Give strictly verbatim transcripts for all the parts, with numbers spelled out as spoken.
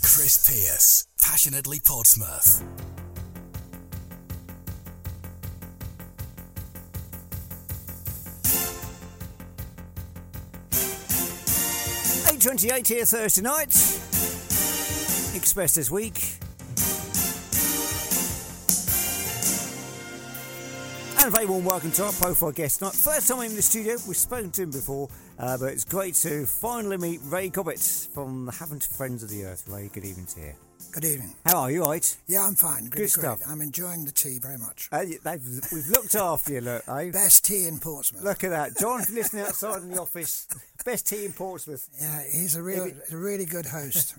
Chris Pierce, passionately Portsmouth. eight twenty-eight here Thursday night. Express this week. And a very warm welcome to our profile guest tonight. First time in the studio. We've spoken to him before, uh, but it's great to finally meet Ray Cobbett from the Havant Friends of the Earth. Ray, good evening to you. Good evening. How are you, all right? Yeah, I'm fine. Good Good stuff. I'm enjoying the tea very much. Uh, they've, we've looked after you, look, eh? Best tea in Portsmouth. Look at that. John, if you're listening outside in the office, best tea in Portsmouth. Yeah, he's a real, a really good host.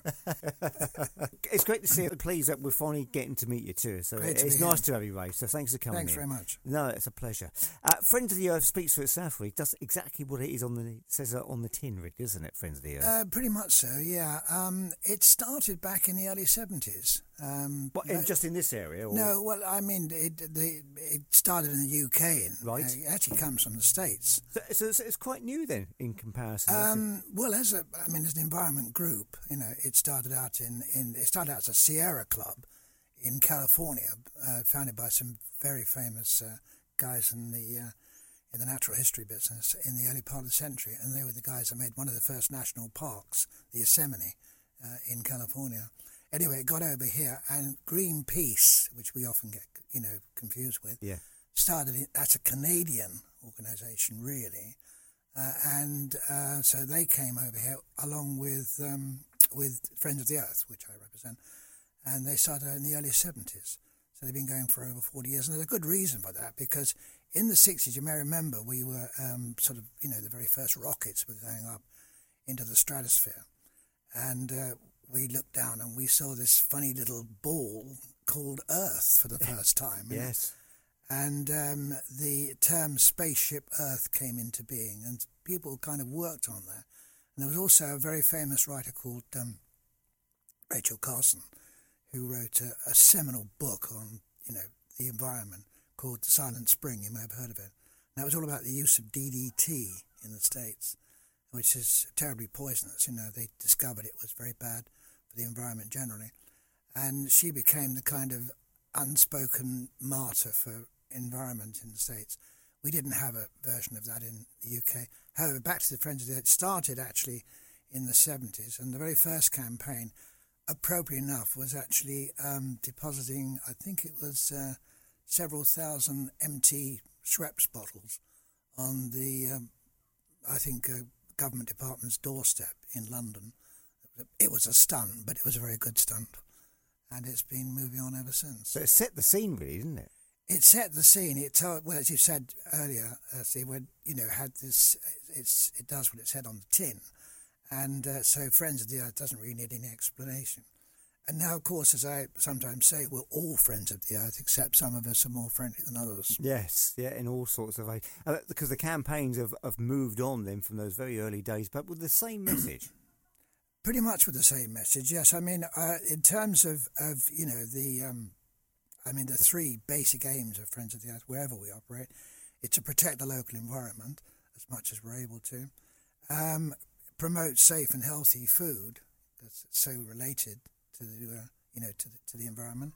It's great to see you. Pleased that we're finally getting to meet you too. So Great to it's be nice here. to have you, Ray. So thanks for coming Thanks in. very much. No, it's a pleasure. Uh, Friends of the Earth speaks for itself, really. It does exactly what it is on the it says it on the tin, Rick, isn't it? Friends of the Earth. Uh, pretty much so, yeah. Um, it started back in the early seventies. Um, what, in, just in this area? Or? No, well, I mean, it the, it started in the U K. And, Right. Uh, it actually comes from the States. So, so it's, it's quite new then, in comparison. isn't Um, well, as a, I mean, as an environment group, you know, it started out in, in it started out as a Sierra Club in California, uh, founded by some very famous uh, guys in the uh, in the natural history business in the early part of the century, and they were the guys that made one of the first national parks, the Yosemite, uh, in California. Anyway, it got over here, and Greenpeace, which we often get, you know, confused with, Yeah. started it. That's a Canadian organisation, really. Uh, and uh, so they came over here along with um, with Friends of the Earth, which I represent, and they started in the early seventies. So they've been going for over forty years, and there's a good reason for that, because in the sixties, you may remember, we were um, sort of, you know, the very first rockets were going up into the stratosphere, and uh, we looked down and we saw this funny little ball called Earth for the first time. you know. Yes. And um, the term Spaceship Earth came into being, and people kind of worked on that. And there was also a very famous writer called um, Rachel Carson, who wrote a, a seminal book on, you know, the environment called The Silent Spring. You may have heard of it. And that was all about the use of D D T in the States, which is terribly poisonous. You know, they discovered it was very bad for the environment generally. And she became the kind of unspoken martyr for environment in the States. We didn't have a version of that in the U K. However, back to the Friends of the Earth, it started actually in the seventies, and the very first campaign, appropriate enough, was actually um, depositing, I think it was uh, several thousand empty Schweppes bottles on the, um, I think, uh, government department's doorstep in London. It was a stunt, but it was a very good stunt, and it's been moving on ever since. So it set the scene, really, didn't it? It set the scene. It told, well, as you said earlier, uh, see, when you know had this, it's it does what it said on the tin, and uh, so Friends of the Earth doesn't really need any explanation. And now, of course, as I sometimes say, we're all Friends of the Earth, except some of us are more friendly than others. Yes, yeah, in all sorts of ways. Uh, because the campaigns have, have moved on then from those very early days, but with the same message. Pretty much with the same message, yes. I mean, uh, in terms of, of you know, the, um, I mean, the three basic aims of Friends of the Earth, wherever we operate, it's to protect the local environment as much as we're able to, um, promote safe and healthy food, that's so related to the, uh, you know, to the, to the environment,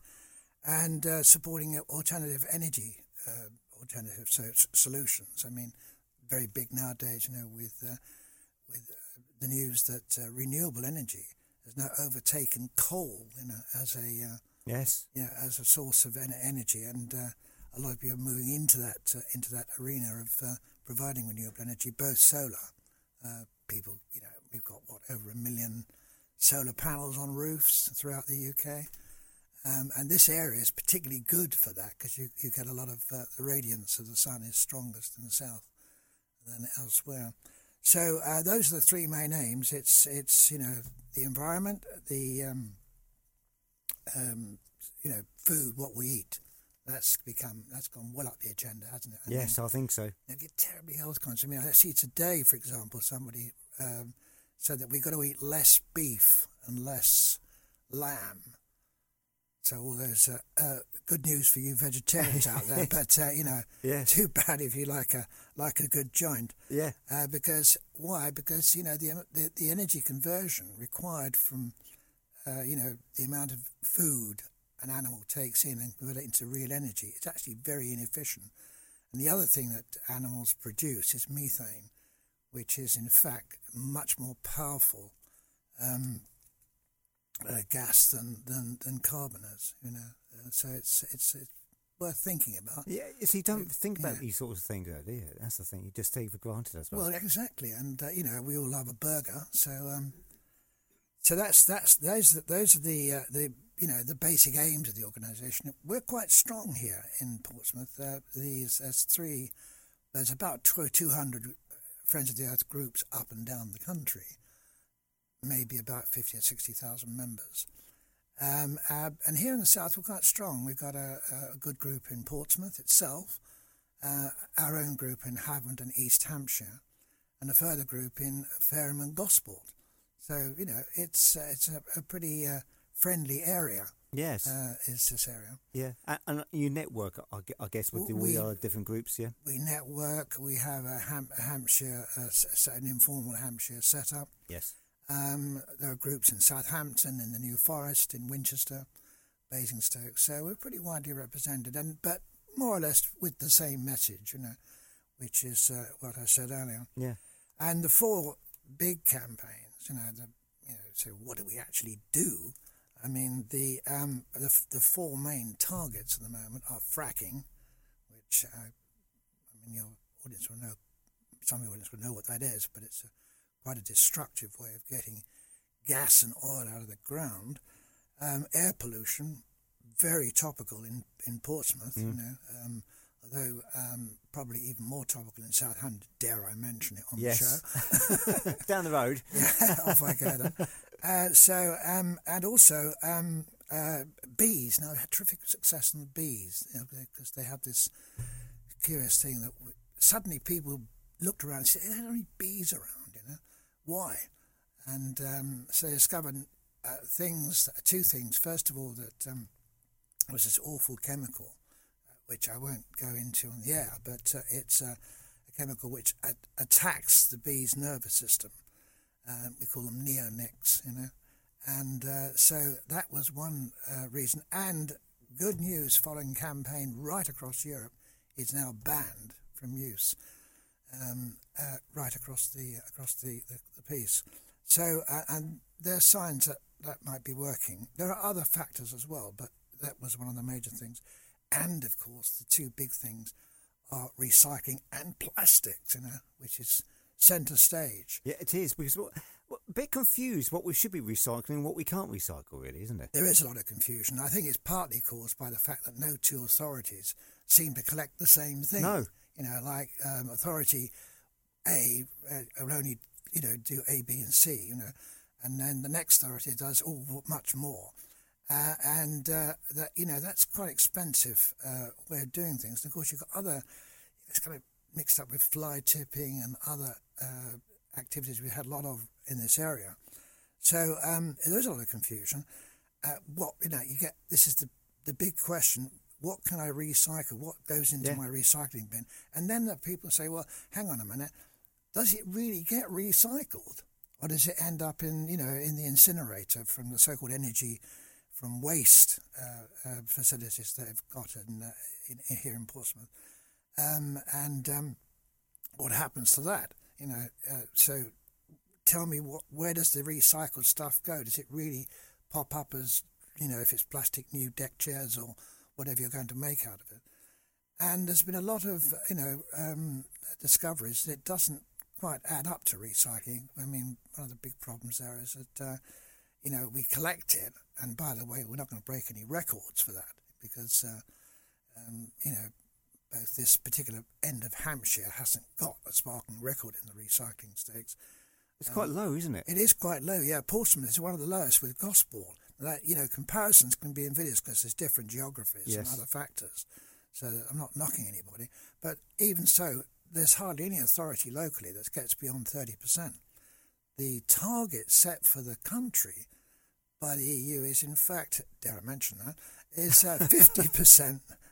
and uh, supporting alternative energy, uh, alternative so, solutions. I mean, very big nowadays, you know, with uh, with uh, the news that uh, renewable energy has now overtaken coal, you know, as a uh, Yes. yeah, as a source of en- energy, and uh, a lot of people are moving into that uh, into that arena of uh, providing renewable energy, both solar. Uh, people, you know, we've got what over a million solar panels on roofs throughout the U K, um, and this area is particularly good for that because you you get a lot of uh, the radiance of the sun is strongest in the south than elsewhere. So uh, those are the three main aims. It's it's you know the environment, the um, um, you know food, what we eat. That's become that's gone well up the agenda, hasn't it? I yes, mean, I think so. they get terribly health conscious. I mean, I see today, for example, somebody um, said that we've got to eat less beef and less lamb. So all those uh, uh, good news for you vegetarians out there, but uh, you know, Yes. too bad if you like a like a good joint. Yeah. Uh, because why? Because you know the, the the energy conversion required from uh, you know, the amount of food an animal takes in and convert it into real energy, it's actually very inefficient. And the other thing that animals produce is methane, which is in fact much more powerful um, uh, gas than, than, than carbon is, you know. Uh, so it's, it's it's worth thinking about. Yeah, so you don't think about yeah. these sorts of things, though, do you? That's the thing. You just take for granted, I suppose. Well, exactly, and uh, you know, we all love a burger, so um, so that's that's those those are the uh, the you know the basic aims of the organisation. We're quite strong here in Portsmouth. Uh, these there's three, there's about two hundred Friends of the Earth groups up and down the country, maybe about fifty or sixty thousand members. Um, uh, and here in the south, we're quite strong. We've got a, a good group in Portsmouth itself, uh, our own group in Havant and East Hampshire, and a further group in Fareham and Gosport. So, you know, it's uh, it's a, a pretty uh, friendly area. Yes. Uh, is this area. Yeah. And, and you network, I gu- I guess, with the We- all the different groups, yeah? We network. We have a, Ham- a Hampshire, uh, s- an informal Hampshire setup. Yes. Um, there are groups in Southampton, in the New Forest, in Winchester, Basingstoke. So we're pretty widely represented, and but more or less with the same message, you know, which is uh, what I said earlier. Yeah. And the four big campaigns, you know, the you know, so what do we actually do? I mean, the um, the the four main targets at the moment are fracking, which uh, I mean your audience will know, some of your audience will know what that is, but it's a quite a destructive way of getting gas and oil out of the ground. Um, air pollution, very topical in, in Portsmouth, mm. you know, um, although um, probably even more topical in Southampton, dare I mention it on yes. the show. Down the road. Yeah, off I go then. Uh, so, um, and also um, uh, bees. Now, we had terrific success on the bees, you know, because they have this curious thing that w- suddenly people looked around and said, there aren't any bees around. Why? And um, so they discovered uh, things, two things. First of all, that um, there was this awful chemical, uh, which I won't go into on the air, but uh, it's uh, a chemical which a- attacks the bee's nervous system. Uh, we call them neonics, you know. And uh, so that was one uh, reason. And good news, following campaign right across Europe, is now banned from use. Um, uh, right across the across the, the, the piece. So, uh, and there are signs that that might be working. There are other factors as well, but that was one of the major things. And, of course, the two big things are recycling and plastics, you know, which is centre stage. Yeah, it is, because we're a bit confused what we should be recycling and what we can't recycle, really, isn't it? There is a lot of confusion. I think it's partly caused by the fact that no two authorities seem to collect the same thing. No. You know, like um, authority A uh, will only, you know, do A, B and C, you know, and then the next authority does all much more. Uh, and, uh, that you know, that's quite expensive uh, way of doing things. And, of course, you've got other, it's kind of mixed up with fly tipping and other uh, activities we had a lot of in this area. So um, there's a lot of confusion. Uh, what, you know, you get, this is the, the big question. What can I recycle? What goes into yeah. my recycling bin? And then the people say, well, hang on a minute, does it really get recycled? Or does it end up in, you know, in the incinerator from the so-called energy from waste uh, uh, facilities that they've got in, uh, in, in here in Portsmouth? Um, and um, what happens to that? You know, uh, so tell me, what, where does the recycled stuff go? Does it really pop up as, you know, if it's plastic new deck chairs or whatever you're going to make out of it? And there's been a lot of, you know, um, discoveries that it doesn't quite add up to recycling. I mean, one of the big problems there is that, uh, you know, we collect it, and by the way, we're not going to break any records for that because, uh, um, you know, both this particular end of Hampshire hasn't got a sparkling record in the recycling stakes. It's um, quite low, isn't it? It is quite low, yeah. Portsmouth is one of the lowest with Gosport. That, you know, comparisons can be invidious because there's different geographies yes. and other factors. So I'm not knocking anybody. But even so, there's hardly any authority locally that gets beyond thirty percent. The target set for the country by the E U is, in fact, dare I mention that, is uh, fifty percent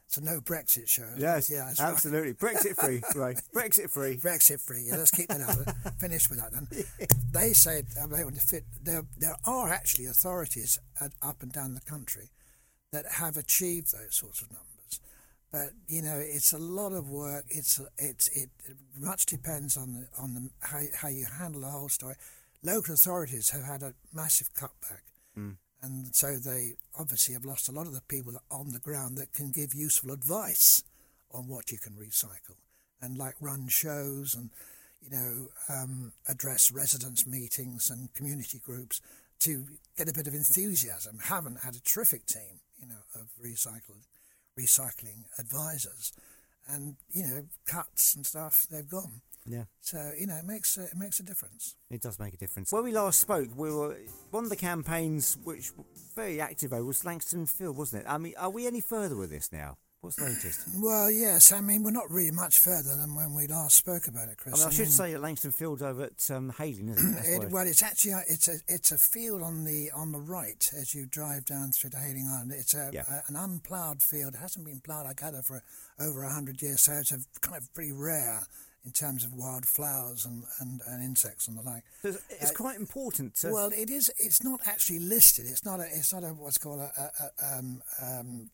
It's a no Brexit show. Yes, yeah, that's absolutely. Right. Brexit free, right? Brexit free. Brexit free. Yeah, let's keep that out. Finish with that then. Yeah. They say uh, they want to fit. There, there are actually authorities at, up and down the country that have achieved those sorts of numbers. But you know, it's a lot of work. It's it's it, it much depends on the on the how how you handle the whole story. Local authorities have had a massive cutback. Mm. And so they obviously have lost a lot of the people on the ground that can give useful advice on what you can recycle and like run shows and, you know, um, address residents' meetings and community groups to get a bit of enthusiasm. Haven't had a terrific team, you know, of recycled, recycling advisors. And, you know, cuts and stuff, they've gone. Yeah. So, you know, it makes a, it makes a difference. It does make a difference. When we last spoke, we were one of the campaigns which were very active over was Langston Field, wasn't it? I mean, are we any further with this now? What's the latest? Well, yes. I mean, we're not really much further than when we last spoke about it, Chris. I, mean, I, I should mean, say at Langston Field over at um, Hayling, isn't it? it well, it's actually a, it's a it's a field on the on the right as you drive down through to Hayling Island. It's a, yeah. a an unploughed field. It hasn't been ploughed, I gather, for over a hundred years. So it's a kind of pretty rare in terms of wild flowers and, and, and insects and the like. So it's uh, quite important to... Well, it is. It's not actually listed. It's not a. It's not a what's called a a, a, um, um,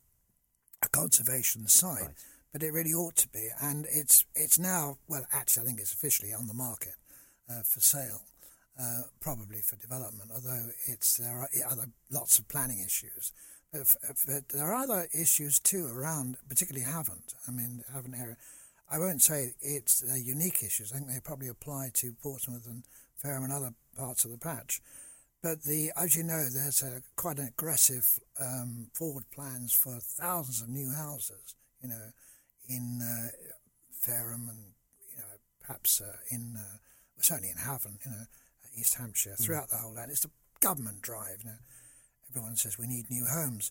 a conservation site, right. But it really ought to be. And it's it's now. Well, actually, I think it's officially on the market uh, for sale, uh, probably for development. Although it's there are other lots of planning issues. But, if, if there are other issues too around, particularly Havant. I mean, Havant area. I won't say it's uh, unique issues. I think they probably apply to Portsmouth and Fareham and other parts of the patch. But the, as you know, there's a, quite an aggressive um, forward plans for thousands of new houses, you know, in uh, Fareham and, you know, perhaps uh, in, uh, certainly in Havant, you know, East Hampshire, throughout mm. the whole land. It's a government drive, you know. Everyone says we need new homes.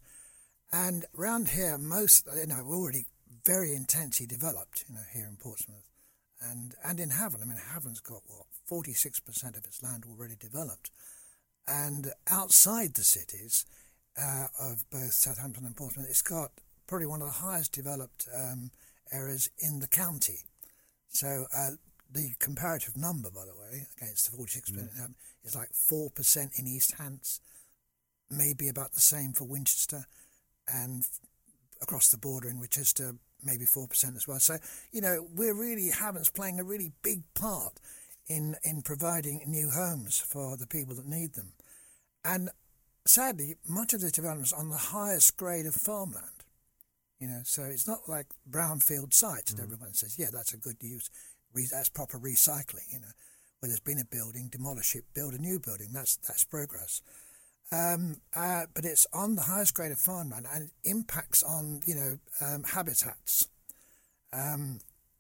And around here, most, you know, we're already very intensely developed, you know, here in Portsmouth, and and in Havant. I mean, Havant's got what forty-six percent of its land already developed, and outside the cities uh, of both Southampton and Portsmouth, it's got probably one of the highest developed um, areas in the county. So uh, the comparative number, by the way, against the forty-six percent mm. um, is like four percent in East Hants, maybe about the same for Winchester, and f- across the border in Winchester, maybe four percent as well. So, you know, we're really, Havant's playing a really big part in in providing new homes for the people that need them. And sadly, much of the development is on the highest grade of farmland. You know, so it's not like brownfield sites that mm. everyone says, yeah, that's a good use, re- that's proper recycling, you know. Where there's been a building, demolish it, build a new building, that's that's progress. Um, uh, but it's on the highest grade of farmland and it impacts on, you know, um, habitats um,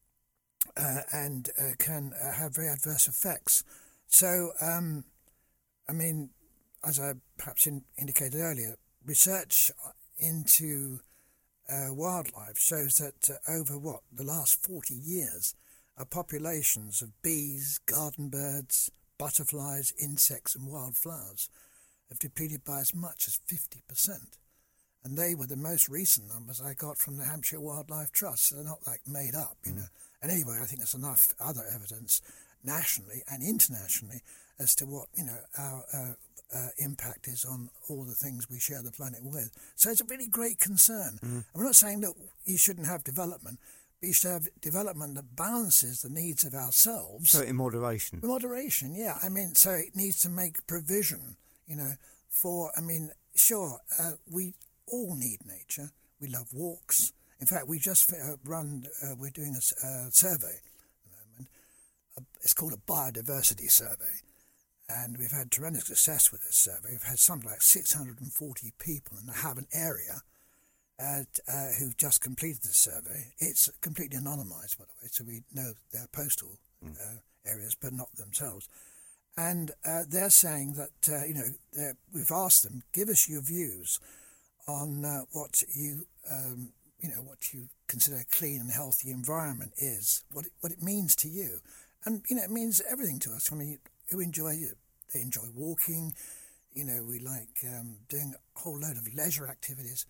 uh, and uh, can uh, have very adverse effects. So, um, I mean, as I perhaps in, indicated earlier, research into uh, wildlife shows that uh, over, what, the last forty years, our populations of bees, garden birds, butterflies, insects and wildflowers have depleted by as much as fifty percent. And they were the most recent numbers I got from the Hampshire Wildlife Trust. So they're not like made up, you mm. know. And anyway, I think there's enough other evidence nationally and internationally as to what, you know, our uh, uh, impact is on all the things we share the planet with. So it's a really great concern. Mm. And we're not saying that you shouldn't have development, but you should have development that balances the needs of ourselves. So in moderation. In moderation, yeah. I mean, so it needs to make provision, you know, for, I mean, sure, uh, we all need nature. We love walks. In fact, we just uh, run, uh, we're doing a uh, survey at the moment. Uh, it's called a biodiversity survey. And we've had tremendous success with this survey. We've had something like six hundred forty people in the Havant area uh, uh, who've just completed the survey. It's completely anonymised, by the way, so we know their postal mm. uh, areas, but not themselves. And uh, they're saying that, uh, you know, we've asked them, give us your views on uh, what you, um, you know, what you consider a clean and healthy environment is, what it, what it means to you. And, you know, it means everything to us. I mean, who enjoy it? They enjoy walking. You know, we like um, doing a whole load of leisure activities.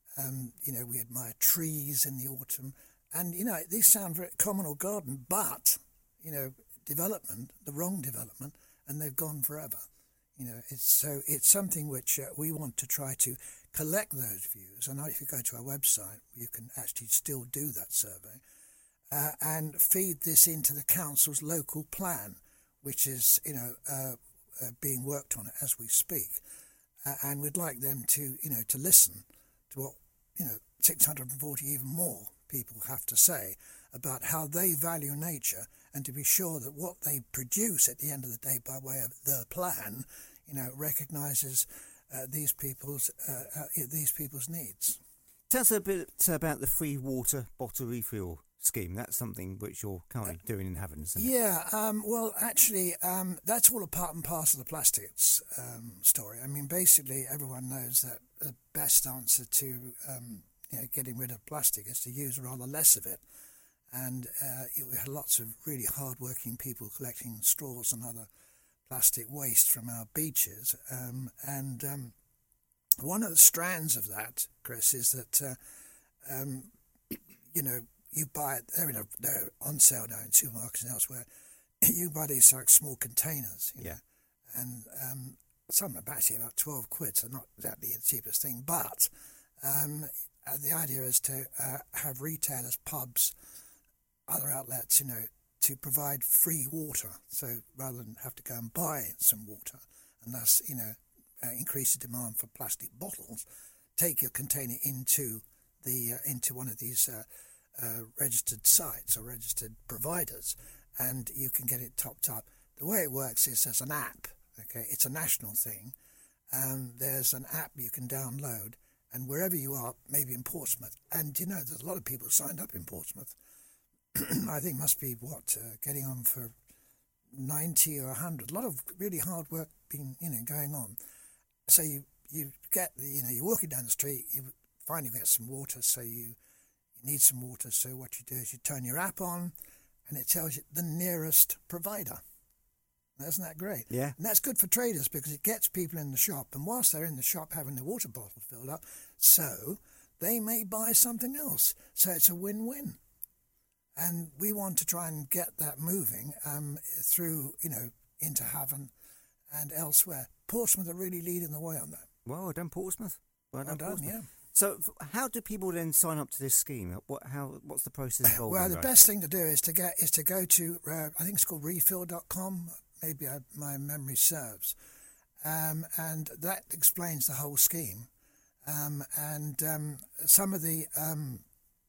Um, you know, we admire trees in the autumn. And, you know, these sound very common or garden, but, you know, development, the wrong development, and they've gone forever. You know, it's so it's something which uh, we want to try to collect those views. And if you go to our website, you can actually still do that survey uh, and feed this into the council's local plan, which is, you know, uh, uh, being worked on as we speak. Uh, and we'd like them to, you know, to listen to what, you know, six hundred forty, even more people have to say about how they value nature, and to be sure that what they produce at the end of the day by way of the plan, you know, recognises uh, these people's uh, uh, these people's needs. Tell us a bit about the free water bottle refill scheme. That's something which you're currently uh, doing in Havant, isn't it? Yeah, um, well, actually, um, that's all a part and parcel of the plastics um, story. I mean, basically, everyone knows that the best answer to um, you know, getting rid of plastic is to use rather less of it. And uh, we had lots of really hard-working people collecting straws and other plastic waste from our beaches. Um, and um, one of the strands of that, Chris, is that, uh, um, you know, you buy it, they're, in a, they're on sale now in supermarkets and elsewhere. You buy these like small containers, you know, yeah. and um, some are actually about twelve quid, so not exactly the cheapest thing. But um, uh, the idea is to uh, have retailers, pubs, other outlets, you know, to provide free water. So rather than have to go and buy some water and thus, you know, uh, increase the demand for plastic bottles, take your container into the uh, into one of these uh, uh, registered sites or registered providers, and you can get it topped up. The way it works is there's an app. Okay, it's a national thing. Um, there's an app you can download, and wherever you are, maybe in Portsmouth, and you know, there's a lot of people signed up in Portsmouth. I think must be what uh, getting on for ninety or a hundred. A lot of really hard work being, you know, going on. So you you get the, you know, you're walking down the street, you finally get some water. So you you need some water. So what you do is you turn your app on, and it tells you the nearest provider. Isn't that great? Yeah. And that's good for traders because it gets people in the shop, and whilst they're in the shop having their water bottle filled up, so they may buy something else. So it's a win-win. And we want to try and get that moving um, through, you know, into Havant and elsewhere. Portsmouth are really leading the way on that. Well done, Portsmouth. Well done, well done Portsmouth. yeah. So how do people then sign up to this scheme? What, how, what's the process involved? Well, in the that? best thing to do is to get is to go to, uh, I think it's called refill dot com. Maybe I, my memory serves. Um, and that explains the whole scheme. Um, and um, some of the... Um,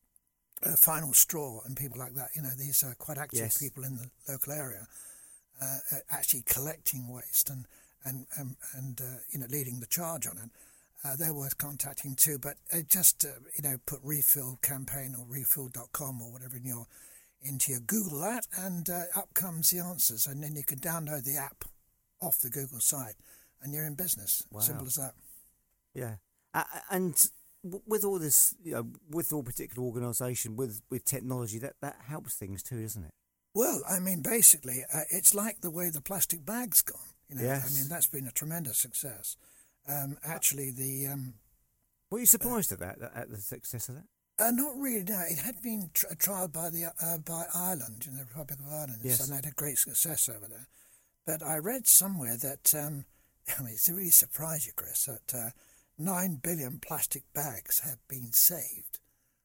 Uh, Final Straw and people like that, you know, these are quite active yes. people in the local area, uh, actually collecting waste and and and, and uh, you know, leading the charge on it. Uh, they're worth contacting too. But uh, just uh, you know, put refill campaign or refill dot com or whatever in your into your Google that, and uh, up comes the answers, and then you can download the app off the Google site, and you're in business. Wow. Simple as that. Yeah, uh, and. With all this, you know, with all particular organisation, with, with technology, that, that helps things too, doesn't it? Well, I mean, basically, uh, it's like the way the plastic bag's gone. You know, yes. I mean, that's been a tremendous success. Um, actually, the um, were you surprised uh, at that, at the success of that? Uh, not really. No, it had been tr- trialled by the uh, by Ireland, in the Republic of Ireland, yes. and they had great success over there. But I read somewhere that um, I mean, it's really surprised you, Chris, that. Uh, Nine billion plastic bags have been saved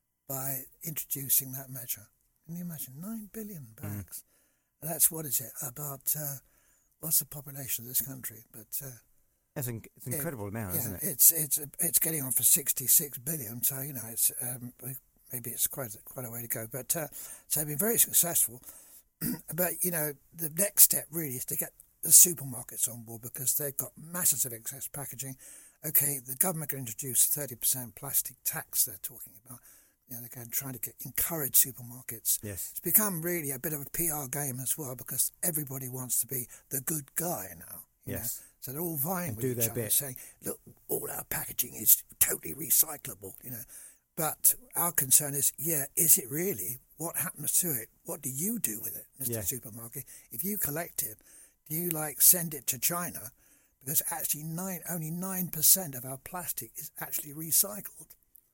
by introducing that measure. Can you imagine? Nine billion bags. Mm. That's, what is it, about, uh, what's the population of this country? But uh, That's an, it's an incredible it, amount, yeah, isn't it? It's it's it's getting on for sixty-six billion, so, you know, it's um, maybe it's quite, quite a way to go. But uh, so they've been very successful. But, you know, the next step really is to get the supermarkets on board because they've got masses of excess packaging. Okay, the government can introduce thirty percent plastic tax they're talking about. You know, they're going to try to get, encourage supermarkets. Yes. It's become really a bit of a P R game as well because everybody wants to be the good guy now. You yes. know? So they're all vying and with do each their other, bit. saying, look, all our packaging is totally recyclable, you know. But our concern is, yeah, is it really? What happens to it? What do you do with it, Mister Yeah. Supermarket? If you collect it, do you, like, send it to China? Because actually nine, only nine percent of our plastic is actually recycled.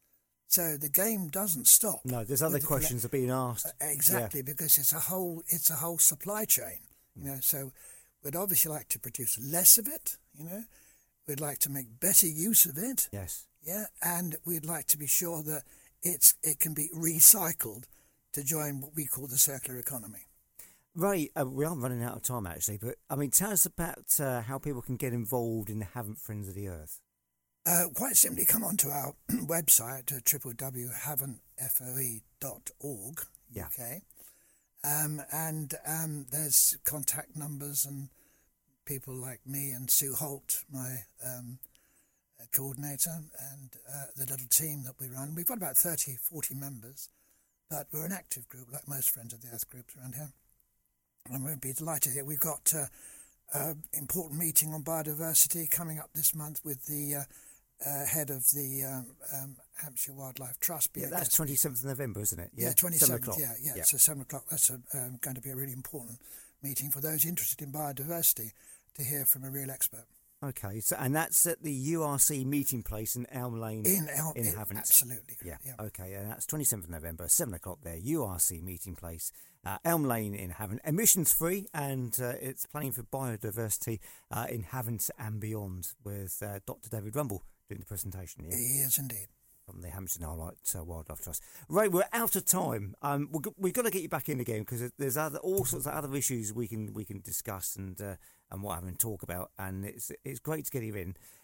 So the game doesn't stop. No, there's other with the questions collect- are being asked. Uh, exactly, because it's a whole it's a whole supply chain. You know, so we'd obviously like to produce less of it. You know, we'd like to make better use of it. Yes. Yeah, and we'd like to be sure that it's it can be recycled to join what we call the circular economy. Ray, uh, we are running out of time actually, but I mean, tell us about uh, how people can get involved in the Haven't Friends of the Earth. Uh, quite simply, come onto our website at w w w dot haven foe dot org. Yeah. Okay. Um, and um, there's contact numbers and people like me and Sue Holt, my um, coordinator, and uh, the little team that we run. We've got about thirty, forty members, but we're an active group, like most Friends of the Earth groups around here. And we'd be delighted that we've got uh, an important meeting on biodiversity coming up this month with the uh, uh, head of the um, um, Hampshire Wildlife Trust. Yeah, that's twenty-seventh of November, isn't it? Yeah, Yeah, twenty-seventh, seven o'clock. yeah, yeah, yeah. So seven o'clock, that's a, um, going to be a really important meeting for those interested in biodiversity to hear from a real expert. Okay, so and that's at the U R C meeting place in Elm Lane In, El- in in Havant. Absolutely. Yeah. yeah. Okay, and that's twenty-seventh of November, seven o'clock there, U R C meeting place, uh, Elm Lane in Havant. Emissions free, and uh, it's planning for biodiversity uh, in Havant and beyond with uh, Doctor David Rumble doing the presentation. Yeah? He is indeed. From the Hampshire Wildlife, uh, Wildlife Trust. Ray, we're out of time. Um, we're, go- we've got to get you back in again because there's other all sorts of other issues we can we can discuss and uh, and what I can talk about. And it's it's great to get you in.